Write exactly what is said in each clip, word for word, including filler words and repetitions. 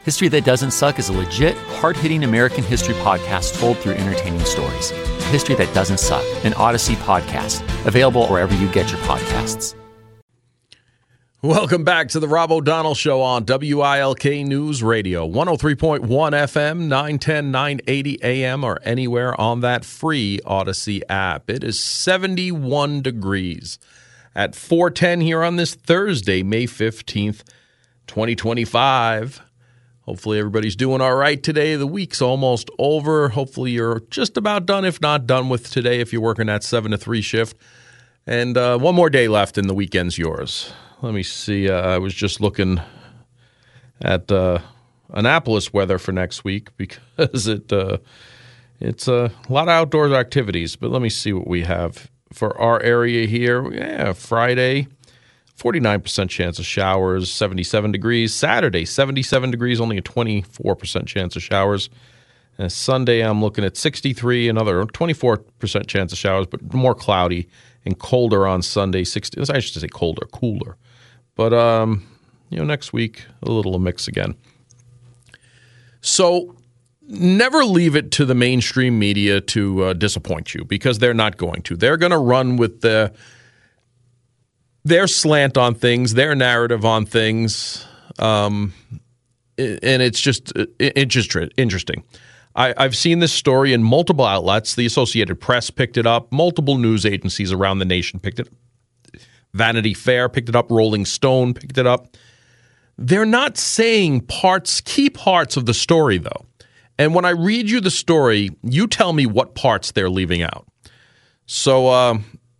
History That Doesn't Suck is a legit, hard-hitting American history podcast told through entertaining stories. History That Doesn't Suck, an Odyssey podcast, available wherever you get your podcasts. Welcome back to the Rob O'Donnell Show on W I L K News Radio, one oh three point one F M, nine ten, nine eighty A M, or anywhere on that free Odyssey app. It is seventy-one degrees at four ten here on this Thursday, May fifteenth, twenty twenty-five. Hopefully everybody's doing all right today. The week's almost over. Hopefully you're just about done, if not done with today, if you're working that seven to three shift. And uh, one more day left and the weekend's yours. Let me see. Uh, I was just looking at uh, Annapolis weather for next week because it uh, it's uh, a lot of outdoor activities. But let me see what we have for our area here. Yeah, Friday, forty-nine percent chance of showers, seventy-seven degrees. Saturday, seventy-seven degrees, only a twenty-four percent chance of showers. And Sunday, I'm looking at sixty-three, another twenty-four percent chance of showers, but more cloudy and colder on Sunday. sixty, I should say colder, cooler. But, um, you know, next week, a little of a mix again. So never leave it to the mainstream media to uh, disappoint you, because they're not going to. They're going to run with the, their slant on things, their narrative on things, um, and it's just it's just interesting. I, I've seen this story in multiple outlets. The Associated Press picked it up. Multiple news agencies around the nation picked it up. Vanity Fair picked it up. Rolling Stone picked it up. They're not saying parts, key parts of the story, though. And when I read you the story, you tell me what parts they're leaving out. So uh,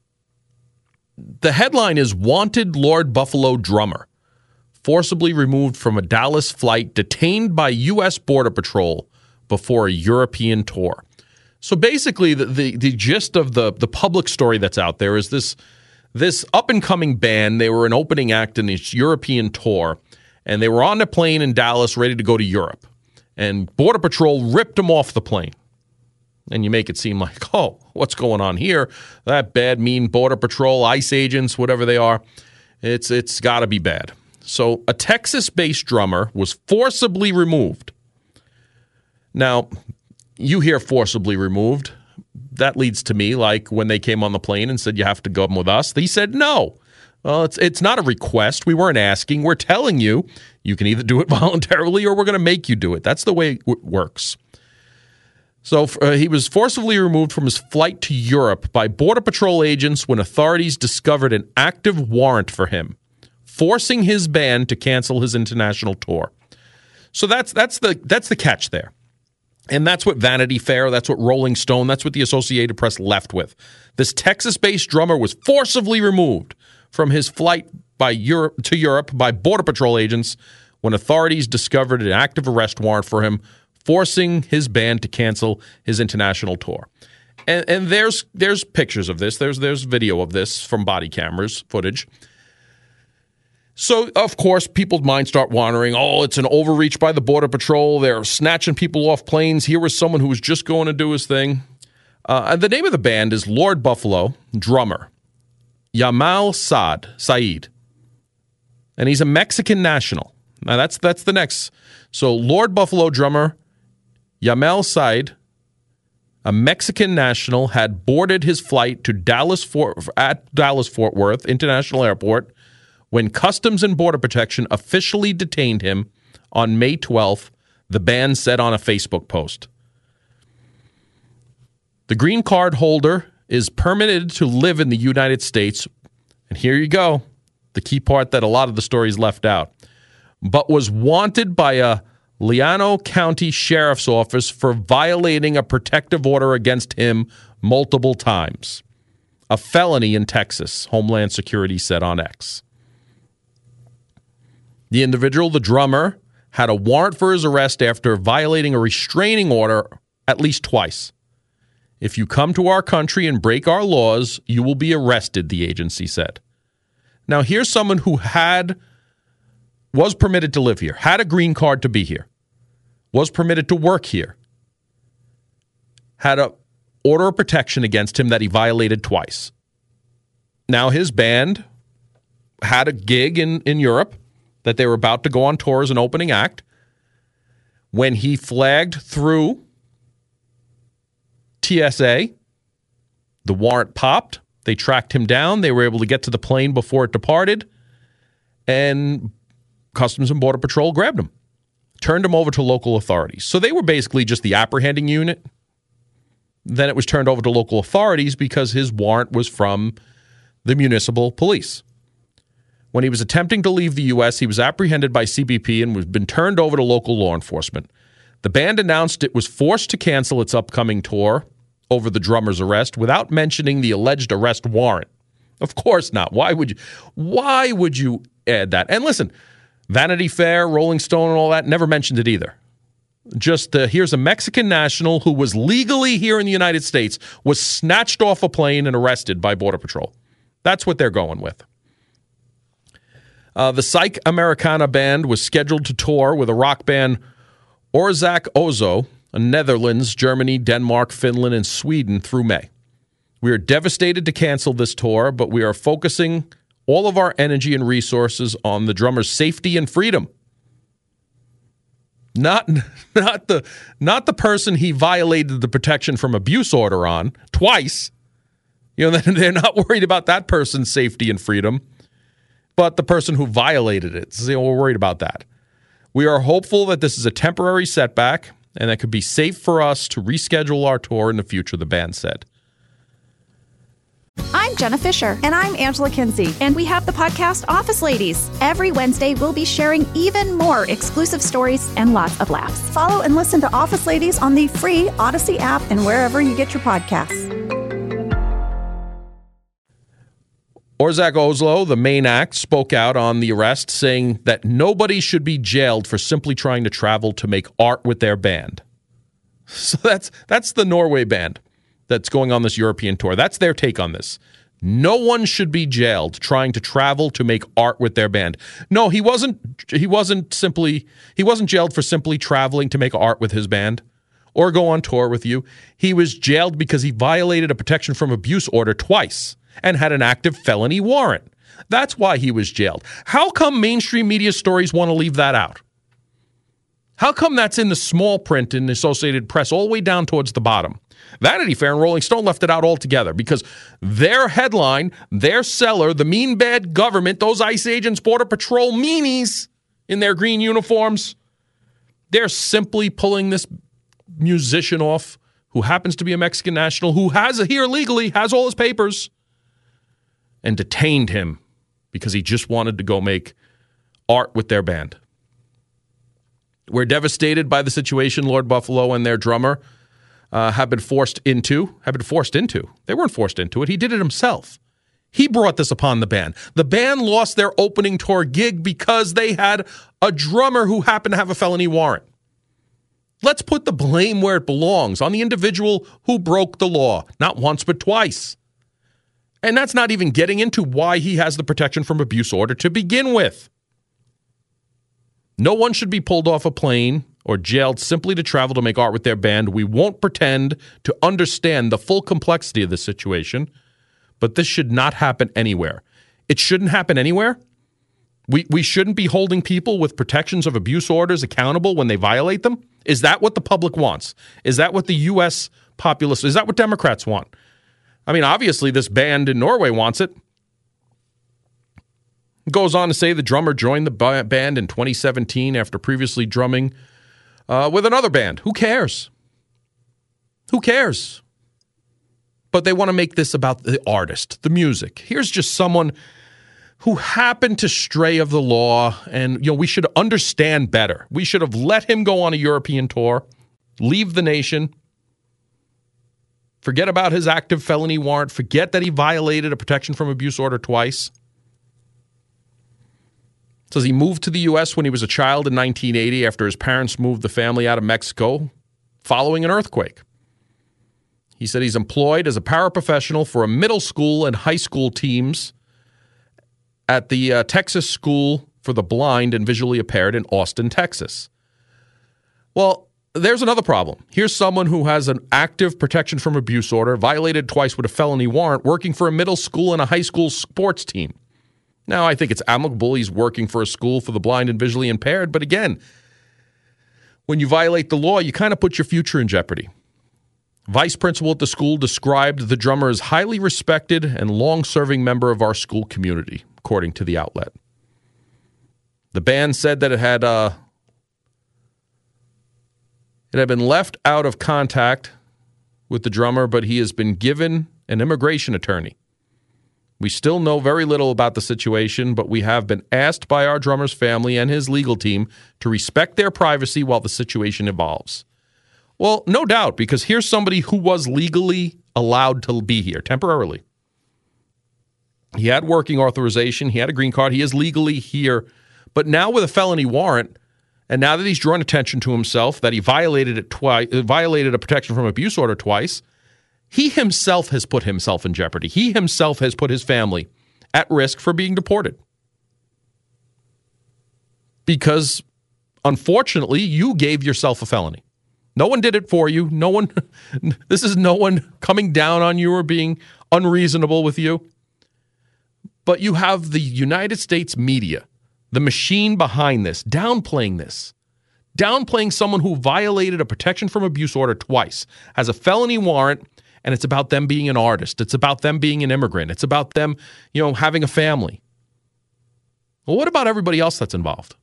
the headline is Wanted Lord Buffalo Drummer Forcibly Removed from a Dallas Flight, Detained by U S Border Patrol Before a European Tour. So basically, the, the, the gist of the, the public story that's out there is this This up-and-coming band. They were an opening act in this European tour, and they were on the plane in Dallas ready to go to Europe. And Border Patrol ripped them off the plane. And you make it seem like, oh, what's going on here? That bad, mean Border Patrol, ICE agents, whatever they are, it's it's got to be bad. So a Texas-based drummer was forcibly removed. Now, you hear forcibly removed. That leads to me, like when they came on the plane and said, you have to come with us. They said, no. Well, it's it's not a request. We weren't asking. We're telling you, you can either do it voluntarily or we're going to make you do it. That's the way it works. So uh, he was forcibly removed from his flight to Europe by Border Patrol agents when authorities discovered an active warrant for him, forcing his band to cancel his international tour. So that's that's the that's the catch there. And that's what Vanity Fair, that's what Rolling Stone, that's what the Associated Press left with. This Texas-based drummer was forcibly removed from his flight by Europe to Europe by Border Patrol agents when authorities discovered an active arrest warrant for him, forcing his band to cancel his international tour. And, and there's there's pictures of this. There's there's video of this from body cameras footage. So, of course, people's minds start wandering. Oh, it's an overreach by the Border Patrol. They're snatching people off planes. Here was someone who was just going to do his thing. Uh, and the name of the band is Lord Buffalo, drummer, Yamal Saad, Saeed. And he's a Mexican national. Now, that's that's the next. So, Lord Buffalo drummer, Yamal Saad, a Mexican national, had boarded his flight to Dallas Fort, at Dallas Fort Worth International Airport when Customs and Border Protection officially detained him on May twelfth, the band said on a Facebook post. The green card holder is permitted to live in the United States, and here you go, the key part that a lot of the stories left out, but was wanted by a Llano County Sheriff's Office for violating a protective order against him multiple times. A felony in Texas, Homeland Security said on X. The individual, the drummer, had a warrant for his arrest after violating a restraining order at least twice. If you come to our country and break our laws, you will be arrested, the agency said. Now, here's someone who had, was permitted to live here, had a green card to be here, was permitted to work here, had an order of protection against him that he violated twice. Now, his band had a gig in, in Europe that they were about to go on tour as an opening act. When he flagged through T S A, the warrant popped. They tracked him down. They were able to get to the plane before it departed, and Customs and Border Patrol grabbed him, turned him over to local authorities. So they were basically just the apprehending unit. Then it was turned over to local authorities because his warrant was from the municipal police. When he was attempting to leave the U S, he was apprehended by C B P and was been turned over to local law enforcement. The band announced it was forced to cancel its upcoming tour over the drummer's arrest without mentioning the alleged arrest warrant. Of course not. Why would you? Why would you add that? And listen, Vanity Fair, Rolling Stone, and all that never mentioned it either. Just uh, here's a Mexican national who was legally here in the United States, was snatched off a plane and arrested by Border Patrol. That's what they're going with. Uh, the Psych Americana band was scheduled to tour with a rock band Orzak Ozo in Netherlands, Germany, Denmark, Finland, and Sweden through May. We are devastated to cancel this tour, but we are focusing all of our energy and resources on the drummer's safety and freedom. Not, not the, not the person he violated the protection from abuse order on twice. You know, they're not worried about that person's safety and freedom, but the person who violated it. So we're worried about that. We are hopeful that this is a temporary setback and that it could be safe for us to reschedule our tour in the future, the band said. I'm Jenna Fisher. And I'm Angela Kinsey. And we have the podcast Office Ladies. Every Wednesday, we'll be sharing even more exclusive stories and lots of laughs. Follow and listen to Office Ladies on the free Odyssey app and wherever you get your podcasts. Orzak Ozo, the main act, spoke out on the arrest, saying that nobody should be jailed for simply trying to travel to make art with their band. So that's that's the Norway band that's going on this European tour. That's their take on this. No one should be jailed trying to travel to make art with their band. No, he wasn't he wasn't simply he wasn't jailed for simply traveling to make art with his band or go on tour with you. He was jailed because he violated a protection from abuse order twice and had an active felony warrant. That's why he was jailed. How come mainstream media stories want to leave that out? How come that's in the small print in the Associated Press all the way down towards the bottom? Vanity Fair and Rolling Stone left it out altogether because their headline, their seller, the mean bad government, those ICE agents, Border Patrol meanies in their green uniforms, they're simply pulling this musician off who happens to be a Mexican national, who has a here legally, has all his papers, and detained him because he just wanted to go make art with their band. We're devastated by the situation Lord Buffalo and their drummer uh, have been forced into. Have been forced into. They weren't forced into it. He did it himself. He brought this upon the band. The band lost their opening tour gig because they had a drummer who happened to have a felony warrant. Let's put the blame where it belongs, on the individual who broke the law, not once but twice. And that's not even getting into why he has the protection from abuse order to begin with. No one should be pulled off a plane or jailed simply to travel to make art with their band. We won't pretend to understand the full complexity of the situation, but this should not happen anywhere. It shouldn't happen anywhere. We we shouldn't be holding people with protections of abuse orders accountable when they violate them. Is that what the public wants? Is that what the U S populace, is that what Democrats want? I mean, obviously, this band in Norway wants it. It goes on to say the drummer joined the band in twenty seventeen after previously drumming uh, with another band. Who cares? Who cares? But they want to make this about the artist, the music. Here's just someone who happened to stray of the law, and you know we should understand better. We should have let him go on a European tour, leave the nation. Forget about his active felony warrant. Forget that he violated a protection from abuse order twice. It says he moved to the U S when he was a child in nineteen eighty after his parents moved the family out of Mexico following an earthquake. He said he's employed as a paraprofessional for a middle school and high school teams at the uh, Texas School for the Blind and Visually Impaired in Austin, Texas. Well, there's another problem. Here's someone who has an active protection from abuse order, violated twice with a felony warrant, working for a middle school and a high school sports team. Now, I think it's amicable he's working for a school for the blind and visually impaired, but again, when you violate the law, you kind of put your future in jeopardy. Vice principal at the school described the drummer as highly respected and long-serving member of our school community, according to the outlet. The band said that it had uh, it had been left out of contact with the drummer, but he has been given an immigration attorney. We still know very little about the situation, but we have been asked by our drummer's family and his legal team to respect their privacy while the situation evolves. Well, no doubt, because here's somebody who was legally allowed to be here temporarily. He had working authorization. He had a green card. He is legally here. But now with a felony warrant, and now that he's drawn attention to himself, that he violated it twice, violated a protection from abuse order twice, he himself has put himself in jeopardy. He himself has put his family at risk for being deported. Because, unfortunately, you gave yourself a felony. No one did it for you. No one, this is no one coming down on you or being unreasonable with you. But you have the United States media, the machine behind this, downplaying this, downplaying someone who violated a protection from abuse order twice, has a felony warrant, and it's about them being an artist. It's about them being an immigrant. It's about them, you know, having a family. Well, what about everybody else that's involved?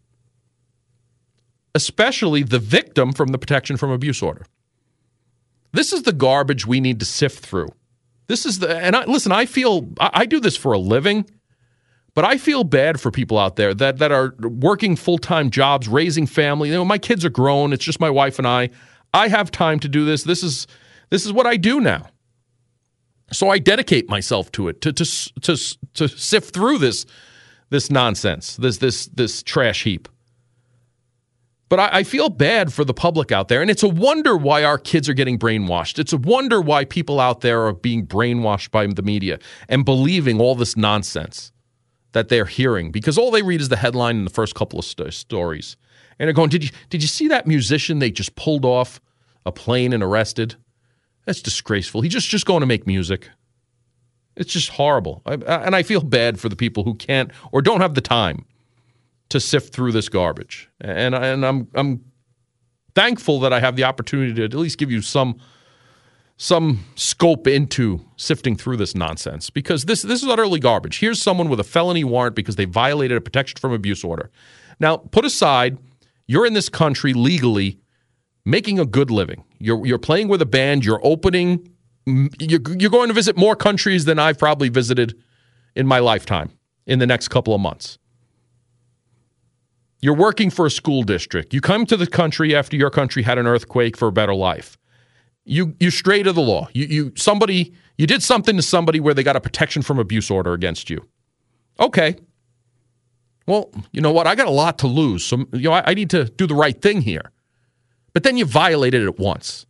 Especially the victim from the protection from abuse order. This is the garbage we need to sift through. This is the, and I, listen, I feel, I, I do this for a living, but I feel bad for people out there that, that are working full-time jobs, raising family. You know, my kids are grown. It's just my wife and I. I have time to do this. This is, this is what I do now. So I dedicate myself to it, to, to, to, to sift through this, this nonsense, this, this, this trash heap. But I, I feel bad for the public out there, and it's a wonder why our kids are getting brainwashed. It's a wonder why people out there are being brainwashed by the media and believing all this nonsense that they're hearing, because all they read is the headline in the first couple of st- stories. And they're going, did you, did you see that musician they just pulled off a plane and arrested? That's disgraceful. He's just, just going to make music. It's just horrible. I, and I feel bad for the people who can't or don't have the time to sift through this garbage. And, and I'm I'm thankful that I have the opportunity to at least give you some some scope into sifting through this nonsense, because this this is utterly garbage. Here's someone with a felony warrant because they violated a protection from abuse order. Now, put aside, you're in this country legally making a good living. You're you're playing with a band, you're opening, you're, you're going to visit more countries than I've probably visited in my lifetime in the next couple of months. You're working for a school district. You come to the country after your country had an earthquake for a better life. You you stray to the law. You you somebody you did something to somebody where they got a protection from abuse order against you. Okay. Well, you know what? I got a lot to lose, so you know I, I need to do the right thing here. But then you violated it once,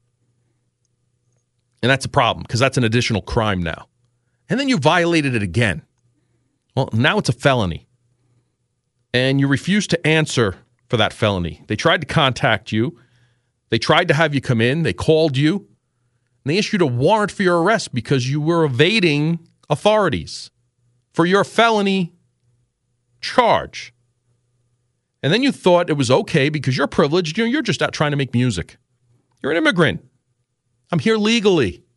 and that's a problem because that's an additional crime now. And then you violated it again. Well, now it's a felony. And you refuse to answer for that felony. They tried to contact you. They tried to have you come in. They called you. And they issued a warrant for your arrest because you were evading authorities for your felony charge. And then you thought it was okay because you're privileged. You know, you're just out trying to make music. You're an immigrant. I'm here legally. I'm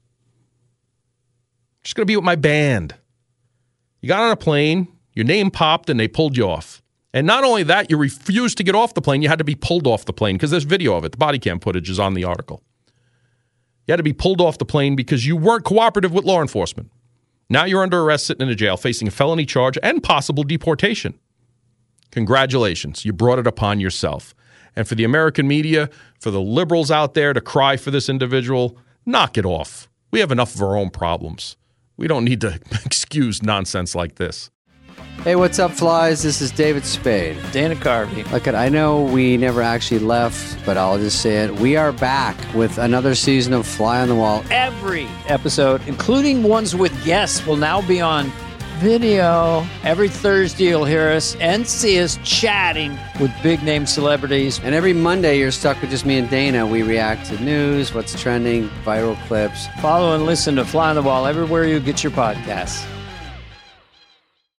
just going to be with my band. You got on a plane. Your name popped and they pulled you off. And not only that, you refused to get off the plane. You had to be pulled off the plane because there's video of it. The body cam footage is on the article. You had to be pulled off the plane because you weren't cooperative with law enforcement. Now you're under arrest, sitting in a jail, facing a felony charge and possible deportation. Congratulations. You brought it upon yourself. And for the American media, for the liberals out there to cry for this individual, knock it off. We have enough of our own problems. We don't need to excuse nonsense like this. Hey, what's up, flies? This is David Spade. Dana Carvey. Look, I know we never actually left, but I'll just say it. We are back with another season of Fly on the Wall. Every episode, including ones with guests, will now be on video. Every Thursday, you'll hear us and see us chatting with big-name celebrities. And every Monday, you're stuck with just me and Dana. We react to news, what's trending, viral clips. Follow and listen to Fly on the Wall everywhere you get your podcasts.